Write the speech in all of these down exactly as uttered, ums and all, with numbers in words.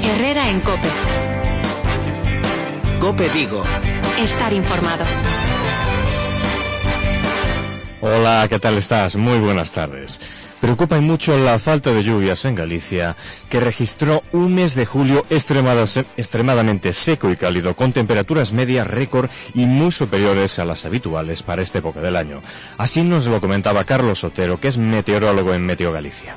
Herrera en COPE. COPE Vigo. Estar informado. Hola, ¿qué tal estás? Muy buenas tardes. Preocupa mucho la falta de lluvias en Galicia, que registró un mes de julio extremadamente seco y cálido, con temperaturas medias récord y muy superiores a las habituales para esta época del año. Así nos lo comentaba Carlos Otero, que es meteorólogo en Meteo Galicia.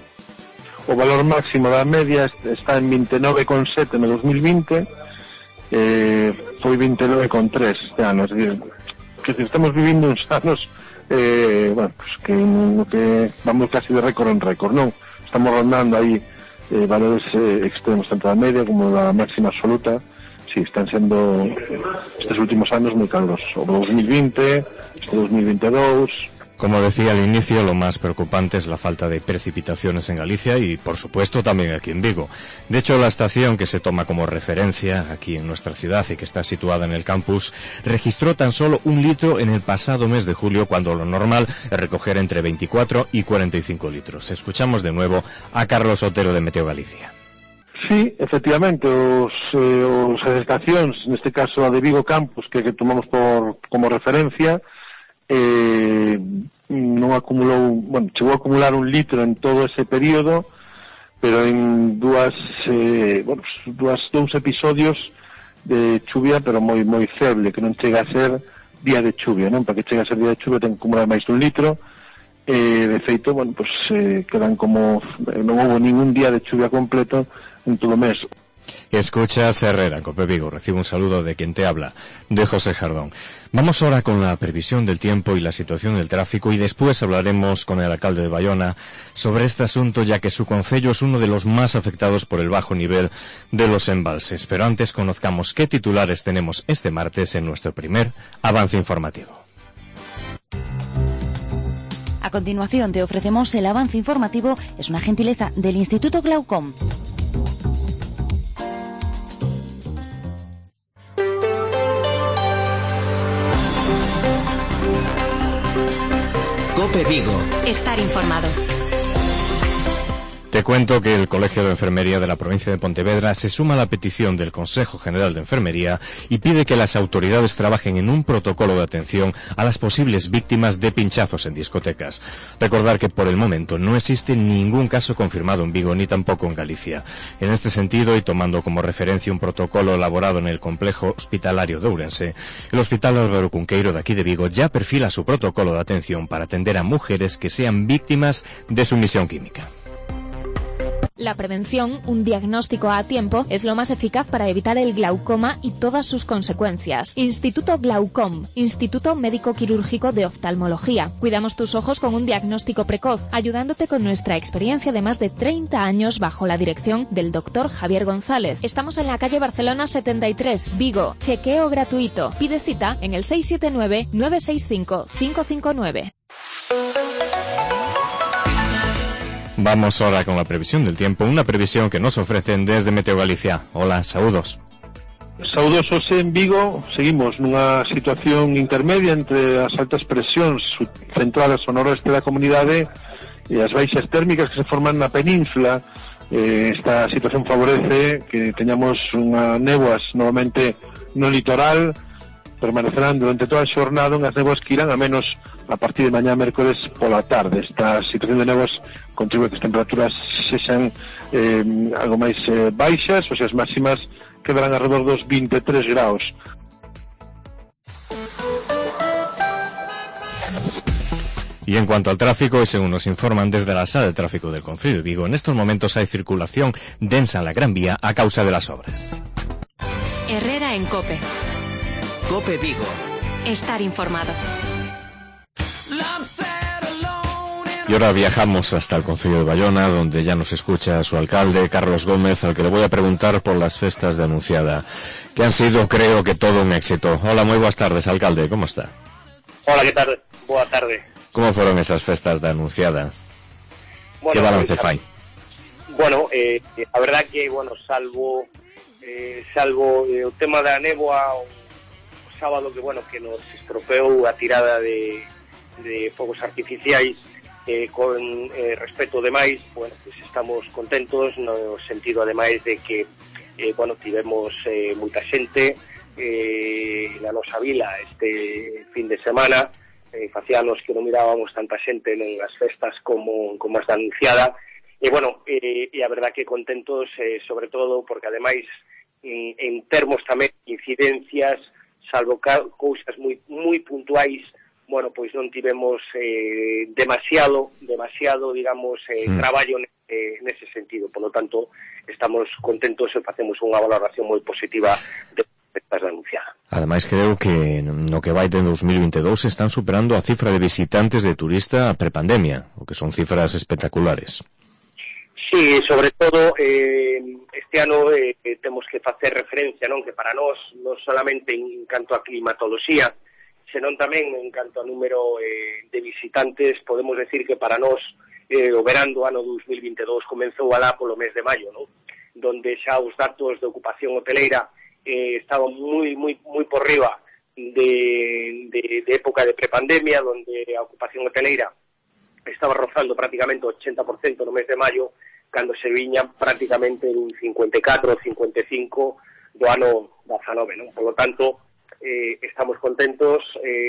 O valor máximo da media está en veintinueve coma siete no dos mil veinte, eh, foi veintinueve coma tres este ano, es decir, que si estamos vivindo uns anos eh, bueno, pues que, no, que vamos casi de récord en récord, non? Estamos rondando aí eh, valores eh, extremos, tanto da media como da máxima absoluta. Sí, están sendo estes últimos anos moi calurosos, o dos mil veinte, este dos mil veintidós. Como decía al inicio, lo más preocupante es la falta de precipitaciones en Galicia y, por supuesto, también aquí en Vigo. De hecho, la estación que se toma como referencia aquí en nuestra ciudad y que está situada en el campus registró tan solo un litro en el pasado mes de julio, cuando lo normal es recoger entre veinticuatro y cuarenta y cinco litros. Escuchamos de nuevo a Carlos Otero de Meteo Galicia. Sí, efectivamente, os, eh, os as estacións, neste caso a de Vigo Campus, que, que tomamos por, como referencia, Eh, non acumulou, bueno, chegou a acumular un litro en todo ese período, pero en dúas, eh, bueno, dúas, dous episodios de chuvia, pero moi moi feble, que non chega a ser día de chuvia, non? Para que chegue a ser día de chuvia ten que acumular máis dun litro, eh, de feito, bueno, pues eh, quedan como, non houve ningún día de chuvia completo en todo o mes. Escuchas Herrera, COPE Vigo. Recibo un saludo de quien te habla, de José Jardón. Vamos ahora con la previsión del tiempo y la situación del tráfico, y después hablaremos con el alcalde de Bayona sobre este asunto, ya que su concello es uno de los más afectados por el bajo nivel de los embalses. Pero antes conozcamos qué titulares tenemos este martes en nuestro primer avance informativo. A continuación te ofrecemos el avance informativo. Es una gentileza del Instituto Glaucom. COPE Vigo. Estar informado. Te cuento que el Colegio de Enfermería de la provincia de Pontevedra se suma a la petición del Consejo General de Enfermería y pide que las autoridades trabajen en un protocolo de atención a las posibles víctimas de pinchazos en discotecas. Recordar que por el momento no existe ningún caso confirmado en Vigo ni tampoco en Galicia. En este sentido, y tomando como referencia un protocolo elaborado en el complejo hospitalario de Ourense, el Hospital Álvaro Cunqueiro de aquí de Vigo ya perfila su protocolo de atención para atender a mujeres que sean víctimas de sumisión química. La prevención, un diagnóstico a tiempo, es lo más eficaz para evitar el glaucoma y todas sus consecuencias. Instituto Glaucom, Instituto Médico Quirúrgico de Oftalmología. Cuidamos tus ojos con un diagnóstico precoz, ayudándote con nuestra experiencia de más de treinta años bajo la dirección del doctor Javier González. Estamos en la calle Barcelona setenta y tres, Vigo. Chequeo gratuito. Pide cita en el seis siete nueve, nueve seis cinco, cinco cinco nueve. Vamos ahora con la previsión del tiempo, una previsión que nos ofrecen desde Meteo Galicia. Hola, saúdos. Saudosos en Vigo, seguimos nunha situación intermedia entre as altas presións centradas ao noroeste da comunidade e as baixas térmicas que se forman na península. Eh, esta situación favorece que teñamos unha néboas novamente no litoral, permanecerán durante toda a xornada unhas néboas que irán a menos a partir de mañá mércoles pola tarde. Esta situación de néboas contribuye que as temperaturas sexan eh, algo máis eh, baixas, ou sea, as máximas quedarán alrededor dos veintitrés graus. Y en cuanto al tráfico, y según nos informan desde la sala de tráfico del Concello de Vigo, en estos momentos hay circulación densa en la Gran Vía a causa de las obras. Herrera en COPE. COPE Vigo. Estar informado. Y ahora viajamos hasta el Concello de Bayona, donde ya nos escucha su alcalde, Carlos Gómez, al que le voy a preguntar por las festas de Anunciada, que han sido, creo que, todo un éxito. Hola, muy buenas tardes, alcalde, ¿cómo está? Hola, ¿qué tal? Boa tarde. ¿Cómo fueron esas festas de Anunciada? Bueno, ¿qué balance fai? Bueno, eh, a verdad que, bueno, salvo eh, salvo eh, o tema da néboa o, o sábado que, bueno, que nos estropeou a tirada de, de fogos artificiais, Eh, con eh, respecto demais, bueno, pues estamos contentos no sentido ademais de que eh, bueno, tivemos eh, moita xente eh, na nosa vila este fin de semana, eh, facíanos que non mirábamos tanta xente nas festas como, como as da anunciada, e bueno, eh, e a verdad que contentos eh, sobre todo porque ademais en, en termos tamén de incidencias, salvo cousas moi, moi puntuais, bueno, pois non tivemos eh, demasiado, demasiado, digamos, eh, mm. traballo eh, nese sentido. Por lo tanto, estamos contentos e facemos unha valoración moi positiva de estas anunciadas. Ademais, creo que no que vai de dos mil veintidós están superando a cifra de visitantes de turista prepandemia, o que son cifras espectaculares. Sí, sobre todo, eh, este ano eh, temos que facer referencia, non, que para nós, non solamente en canto a climatoloxía, senón tamén en canto a número eh, de visitantes, podemos decir que para nós eh, o verán do ano dos mil veintidós comenzou alá polo mes de maio, ¿no? Donde xa os datos de ocupación hoteleira eh, estaban moi moi moi por riba de, de, de época de prepandemia, donde a ocupación hoteleira estaba rozando prácticamente o ochenta por cento no mes de maio, cando se viña prácticamente un cincuenta e catro ou cincuenta e cinco do ano dezanove, ¿no? Por lo tanto, Eh, estamos contentos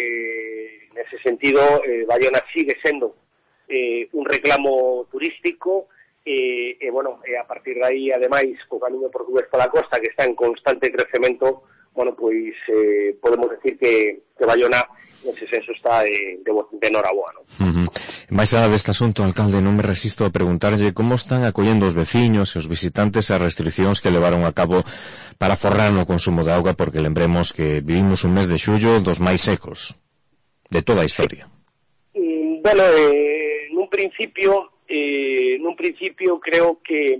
eh, nese sentido. eh, Bayona sigue sendo eh, un reclamo turístico e eh, eh, bueno, eh, a partir de aí ademais co camiño portugués pola costa que está en constante crecemento, bueno, pois eh, podemos decir que, que Bayona nese senso está de, de, de enhoraboa, ¿no? Uh-huh. Mais alá deste asunto, alcalde, non me resisto a preguntarlle como están acollendo os veciños e os visitantes as restriccións que levaron a cabo para forrar no consumo de auga, porque lembremos que vivimos un mes de xullo dos máis secos de toda a historia. Sí. Bueno, eh, nun principio eh, nun principio creo que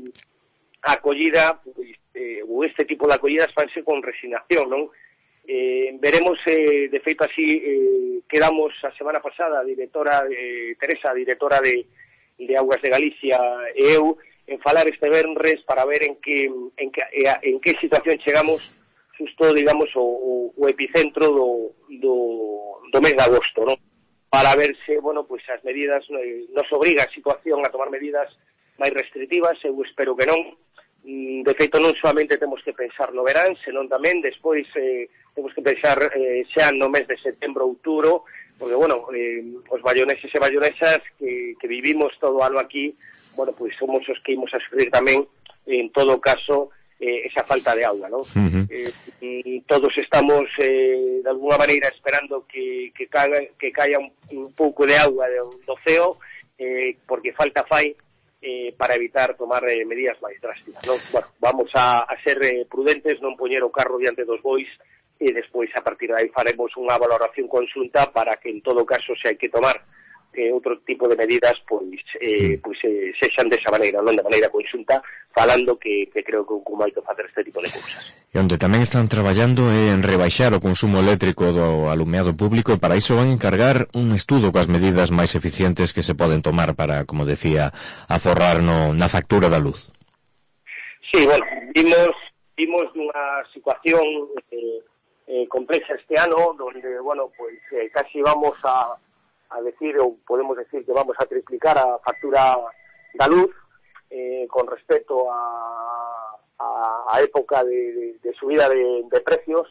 a acollida, pues, eh, ou este tipo de acollidas fanse con resignación, non? Eh, veremos, eh, de feito así, eh, quedamos a semana pasada, a directora, eh, Teresa, directora de, de Augas de Galicia e eu, en falar este venres para ver en que, en que, en que situación chegamos justo, digamos, o, o epicentro do, do, do mes de agosto, ¿no? Para ver se, bueno, pues as medidas eh, nos obriga a situación a tomar medidas máis restrictivas. Eu espero que non. De feito, non solamente temos que pensar no verán, senón tamén despois eh, temos que pensar eh, xa no mes de setembro, outubro, porque, bueno, eh, os bayoneses e bayonesas que, que vivimos todo o ano aquí, bueno, pois pues somos os que imos a sufrir tamén, en todo caso, eh, esa falta de auga, ¿no? Uh-huh. eh, y todos estamos, eh, de alguna maneira, esperando que, que, caga, que caia un, un pouco de auga do, do ceo, eh, porque falta fai, Eh, para evitar tomar eh, medidas máis drásticas, ¿no? Bueno, vamos a, a ser eh, prudentes, non poñer o carro diante dos bois e despois a partir de aí faremos unha valoración conxunta para que en todo caso se hai que tomar eh, outro tipo de medidas, pois eh, pois eh, sexan desa maneira, non de maneira conxunta, falando que, que creo que como hai que facer este tipo de cousas. E onde tamén están traballando é en rebaixar o consumo eléctrico do alumeado público, e para iso van a encargar un estudo coas medidas máis eficientes que se poden tomar para, como decía, aforrar no, na factura da luz. Sí, bueno, vimos, vimos nunha situación eh, eh, complexa este ano, donde, bueno, pues eh, casi vamos a a decir, ou podemos decir que vamos a triplicar a factura da luz eh, con respecto a, a, a época de, de, de subida de, de precios.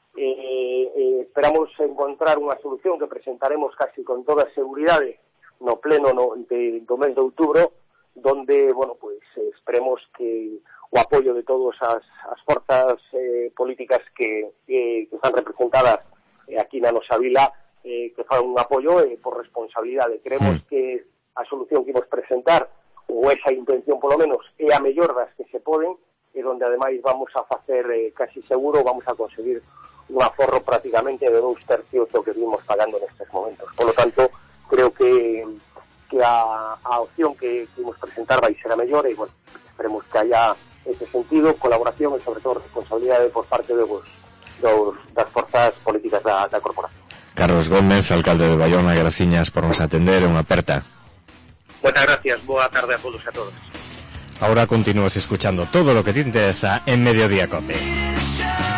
Eh, eh, esperamos encontrar unha solución que presentaremos casi con toda seguridade no pleno no, de, do mes de outubro, donde, bueno, pues eh, esperemos que o apoio de todas as, as forzas eh, políticas que, que, que están representadas eh, aquí na nosa vila, Eh, que fan un apoio eh, por responsabilidade. Creemos mm. que a solución que imos presentar, ou esa intención polo menos, é a mellor das que se poden, e donde ademais vamos a facer eh, casi seguro, vamos a conseguir un aforro prácticamente de dous tercios do que vimos pagando nestes momentos. Por lo tanto, creo que, que a, a opción que, que imos presentar vai ser a mellor, e bueno, esperemos que haya ese sentido, colaboración e sobre todo responsabilidade por parte de vos, dos, das forzas políticas da, da corporación. Carlos Gómez, alcalde de Bayona, graciñas por nos atender, unha aperta. Muchas gracias, boa tarde a todos e a todas. Ahora continúas escuchando todo lo que te interesa en Mediodía Cope.